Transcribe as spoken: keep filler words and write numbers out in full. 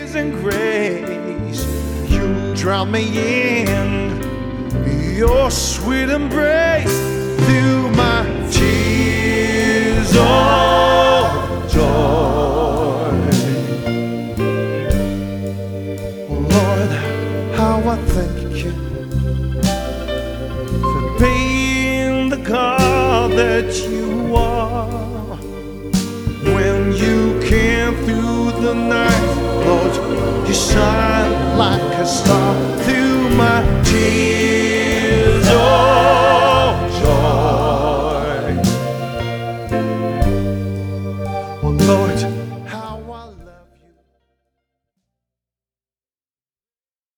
amazing grace. You drown me in your sweet embrace. Through my tears of joy, Lord, how I thank you for being the God that you are. When you came through the night, Lord, you shine like a star. Through my tears